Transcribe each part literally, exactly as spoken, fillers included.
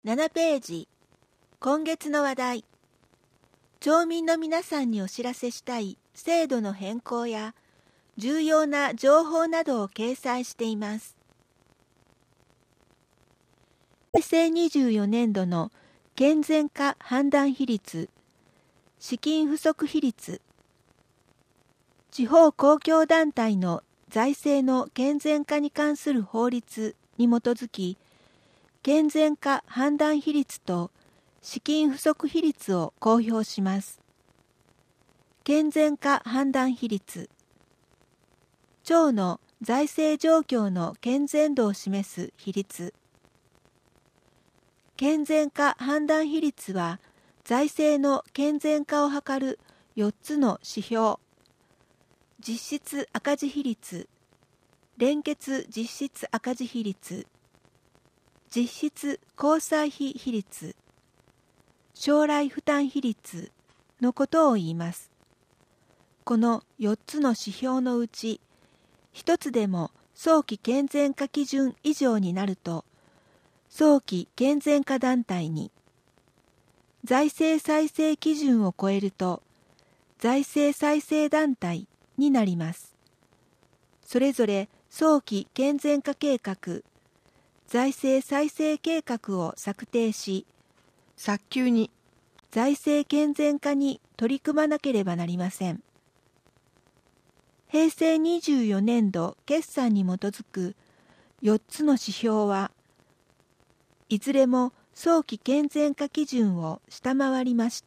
ななページ、今月の話題。町民の皆さんにお知らせしたい制度の変更や重要な情報などを掲載しています。平成にじゅうよねんどの健全化判断比率、資金不足比率、地方公共団体の財政の健全化に関する法律に基づき、健全化判断比率と資金不足比率を公表します。健全化判断比率。町の財政状況の健全度を示す比率。健全化判断比率は、財政の健全化を図るよっつの指標。実質赤字比率、連結実質赤字比率、実質交際費比率、将来負担比率のことを言います。このよっつの指標のうち、ひとつでも早期健全化基準以上になると、早期健全化団体に、財政再生基準を超えると、財政再生団体になります。それぞれ早期健全化計画、財政再生計画を策定し、早急に財政健全化に取り組まなければなりません。平成にじゅうよねんど決算に基づくよっつの指標は、いずれも早期健全化基準を下回りました。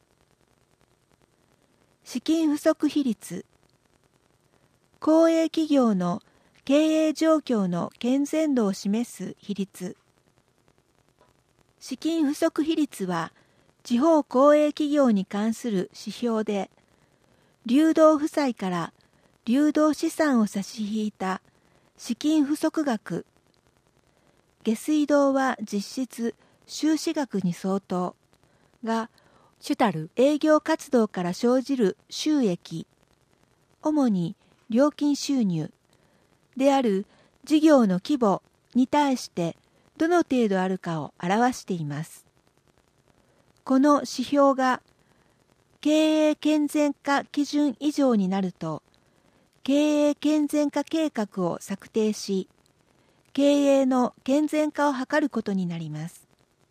資金不足比率。公営企業の経営状況の健全度を示す比率。資金不足比率は、地方公営企業に関する指標で、流動負債から流動資産を差し引いた資金不足額。下水道は実質収支額に相当が、主たる営業活動から生じる収益、主に料金収入である事業の規模に対してどの程度あるかを表しています。この指標が経営健全化基準以上になると、経営健全化計画を策定し、経営の健全化を図ることになります。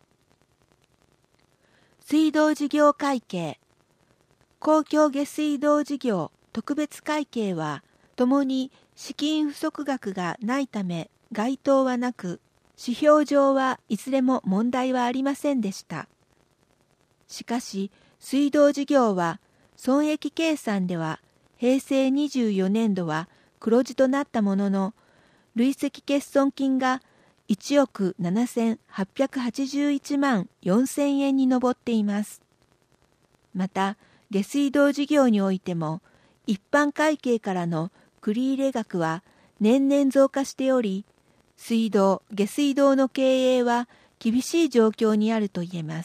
水道事業会計、公共下水道事業特別会計は、ともに資金不足額がないため該当はなく、指標上はいずれも問題はありませんでした。しかし、水道事業は損益計算では平成にじゅうよねんどは黒字となったものの、累積欠損金がいちおくななせんはっぴゃくはちじゅういちまんよんせんえんに上っています。また、下水道事業においても、一般会計からの繰入額は年々増加しており、水道・下水道の経営は厳しい状況にあると言えます。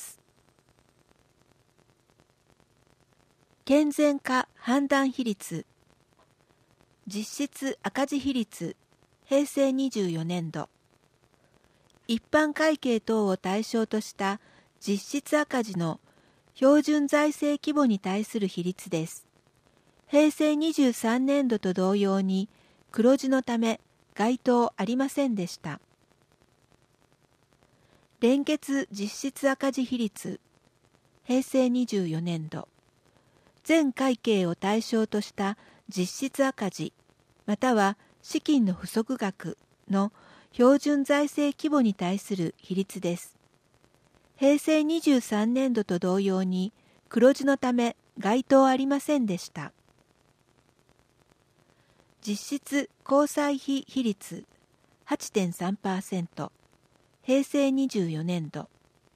健全化判断比率。実質赤字比率、平成にじゅうよねんど。一般会計等を対象とした実質赤字の標準財政規模に対する比率です。平成にじゅうさんねんどと同様に黒字のため該当ありませんでした。連結実質赤字比率、平成にじゅうよねんど。全会計を対象とした実質赤字、または資金の不足額の標準財政規模に対する比率です。平成にじゅうさんねんどと同様に黒字のため該当ありませんでした。実質交際費比率 はちてんさんパーセント、平成にじゅうよねんど。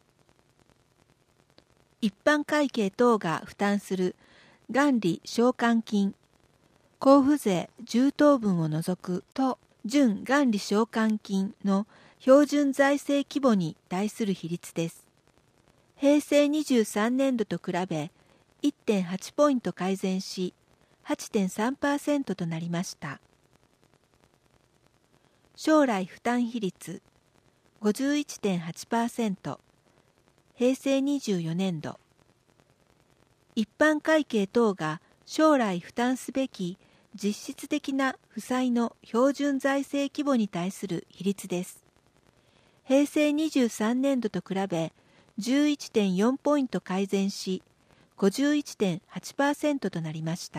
一般会計等が負担する元利償還金、交付税充当分を除くと準元利償還金の標準財政規模に対する比率です。平成にじゅうさんねんどと比べ いってんはちポイント改善し、はちてんさんパーセント となりました。将来負担比率、 ごじゅういってんはちパーセント、平成にじゅうよねん度。一般会計等が将来負担すべき実質的な負債の標準財政規模に対する比率です。平成にじゅうさんねん度と比べ じゅういってんよん ポイント改善し、ごじゅういってんはちパーセント となりました。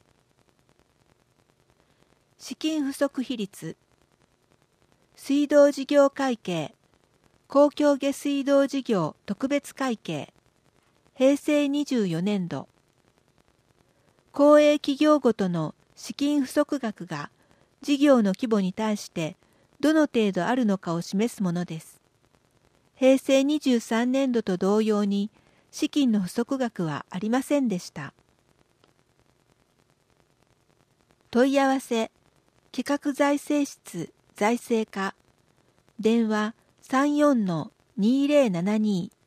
資金不足比率。水道事業会計、公共下水道事業特別会計、平成にじゅうよねん度。公営企業ごとの資金不足額が事業の規模に対してどの程度あるのかを示すものです。平成にじゅうさんねん度と同様に資金の不足額はありませんでした。問い合わせ、企画財政室財政課、電話 さんじゅうよんのにせんななじゅうに